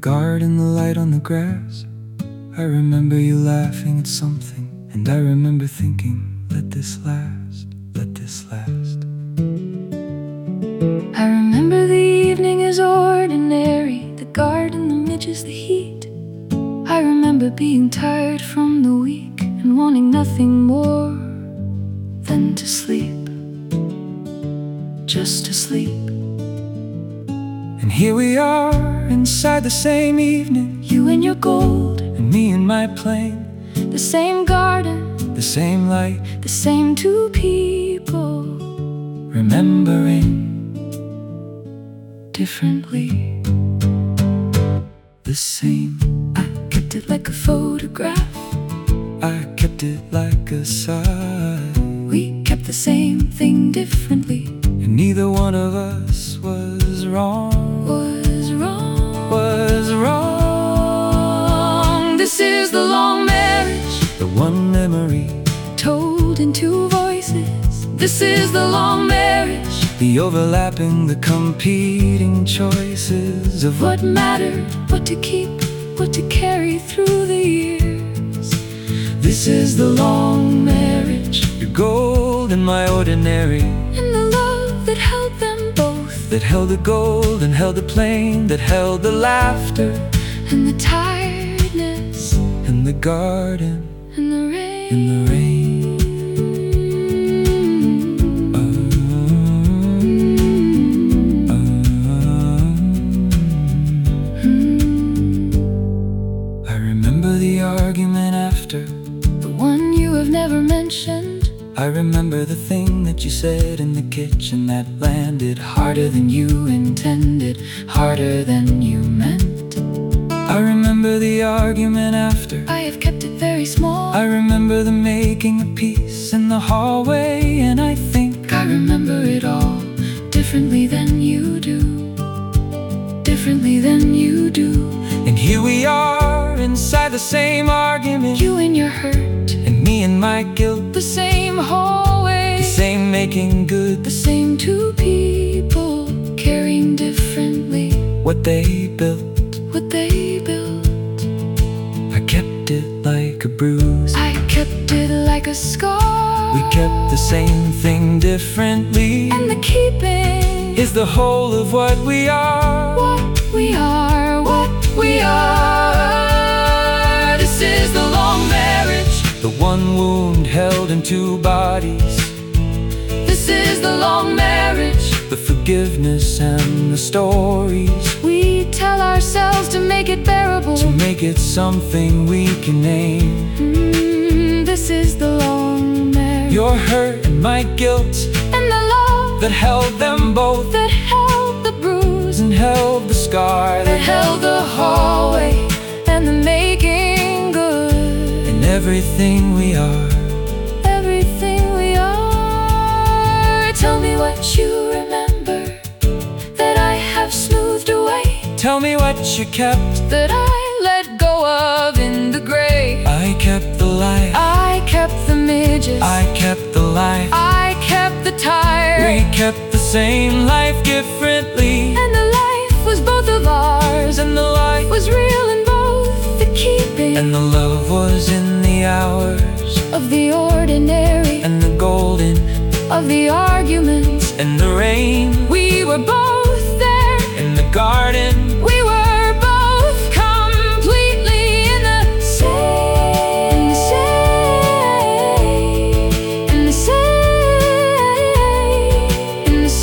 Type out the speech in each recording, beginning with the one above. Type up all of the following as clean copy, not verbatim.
garden, the light on the grass. I remember you laughing at something, and I remember thinking, let this last, let this last. I remember the evening is ordinary, the garden, the midges, the heat. I remember being tired from the week and wanting nothing more than to sleep, just to sleep. And here we are, inside the same evening, You and your gold, and me and my plane. the same garden, The same light, the same two people, remembering differently. the same. I kept it like a photograph. I kept it like a sigh, We kept the same thing differently. and neither one of us was wrong, Was wrong, was wrong. This is the long marriage, The one memory, told in two voices. This is the long marriage, the overlapping, the competing choices of what mattered, what to keep, what to carry through the years. This is the long marriage, your gold and my ordinary, And the love that held them both, that held the gold and held the plain, that held the laughter and the tiredness, and the garden and the rain. and the rain. I remember the argument after. The one you have never mentioned. I remember the thing that you said in the kitchen that landed harder than you intended, harder than you meant. I remember the argument after. I have kept it very small. I remember the making of peace in the hallway, and I think I remember it all differently than you do, differently than you do. and here we are, inside the same argument, You and your hurt, and me and my guilt, the same hallway, the same making good, the same two people, caring differently, what they built. what they built. I kept it like a bruise. I kept it like a scar. We kept the same thing differently, And the keeping is the whole of what we are. what we are, what we are. This is the long marriage, The one wound held in two bodies, this is the long marriage. the forgiveness and the stories, We tell ourselves to make it bearable, to make it something we can name. This is the long marriage, Your hurt and my guilt, and the love that held them both, that held the bruise, and held the scar, that held the hallway, and the making good. and everything we are. Everything we are. Tell me what you remember that I have smoothed away, Tell me what you kept. that I let go of in the gray. I kept the light, I kept the midges, I kept the life. I kept the tired, We kept the same life differently, and the life was both of ours, and the light was real in both the keeping, and the love was in the hours, of the ordinary, and the golden of the arguments. and the rain, We were both there, in the garden. we were both completely in the same, in the same, in the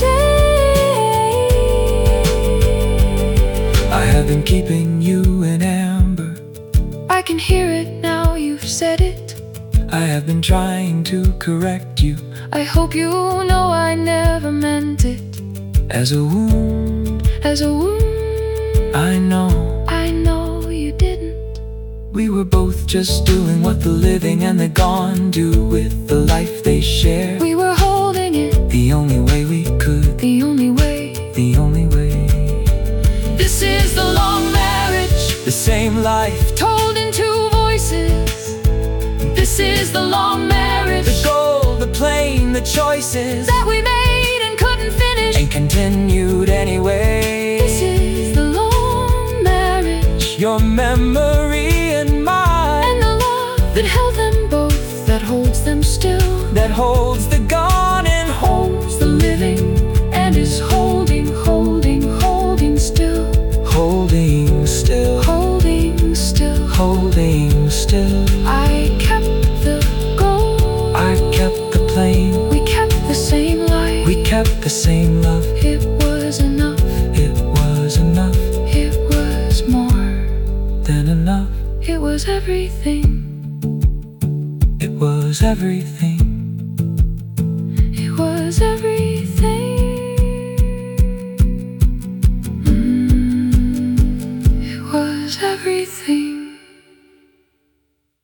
same. I have been keeping you in amber. I can hear it now, you've said it. I have been trying to correct you I hope you know I never meant it as a wound. as a wound. I know You didn't. we were both just doing what the living and the gone do with the life they share. We were holding it The only way we could, the only way. the only way. This is the long marriage, The same life, told in two voices. This is the long marriage, the goal, the plain, the choices, that we made and couldn't finish. and continued anyway. This is the long marriage, your memory and mine, and the love that held them both, that holds them still, that holds the gone and holds the living, and is holding, holding, holding still, holding still, holding still, holding still. I kept the gold, I kept the plane, we kept the same life, we kept the same love. it was enough, It was enough it was more than enough. it was everything, It was everything. it was everything. It was everything.